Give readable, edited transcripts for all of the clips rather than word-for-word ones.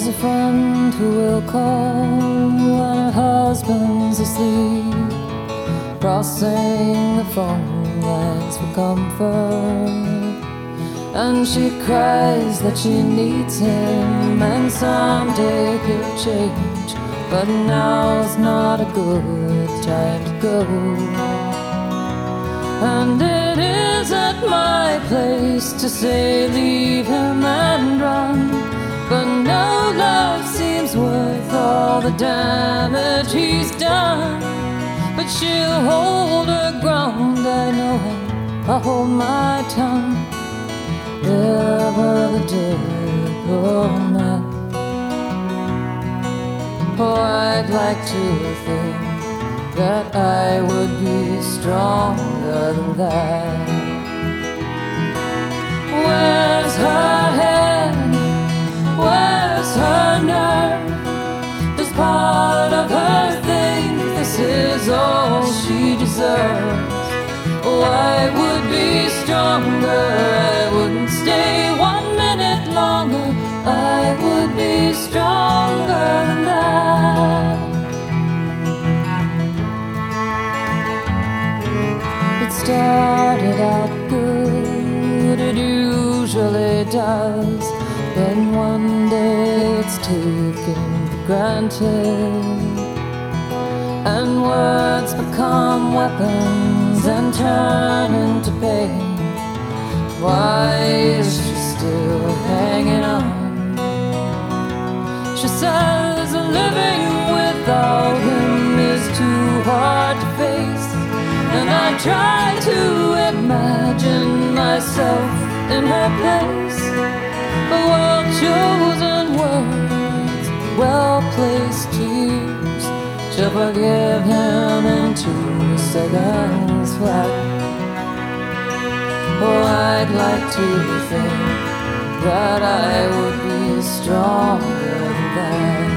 There's a friend who will call when her husband's asleep, crossing the phone lines for comfort. And she cries that she needs him and someday he'll change, but now's not a good time to go. And it isn't my place to say leave him and run, but no love seems worth all the damage he's done. But she'll hold her ground, I know I'll hold my tongue. Ever the diplomat. Oh, I'd like to think that I would be stronger than that. Where's her head? Where's her nerve? Does part of her think this is all she deserves? Oh, I would be stronger, I wouldn't stay 1 minute longer, I would be stronger than that. It started out good, it usually does, then one day it's taken for granted, and words become weapons and turn into pain. Why is she still hanging on? She says living without him is too hard to face, and I try to imagine myself in her place. But well-chosen words, well-placed tears, she'll forgive him in 2 seconds flat. Oh, I'd like to think that I would be stronger than that.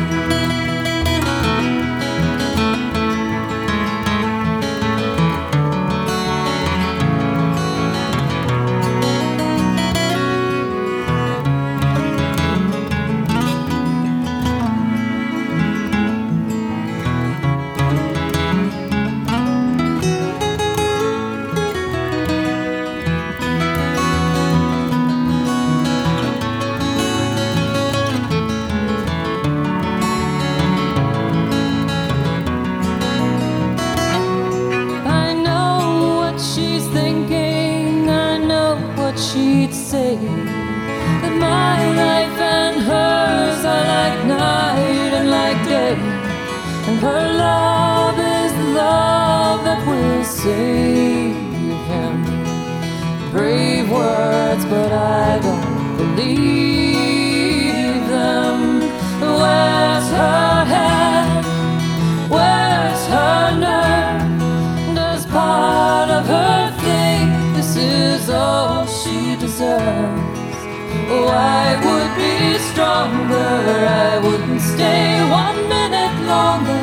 She'd say that my life and hers are like night and like day, and her love is the love that will save him. Brave words, but I don't believe them. Where's her head? Where's her nerve? Does part of her think this is all she deserves? Oh, I would be stronger, I wouldn't stay 1 minute longer,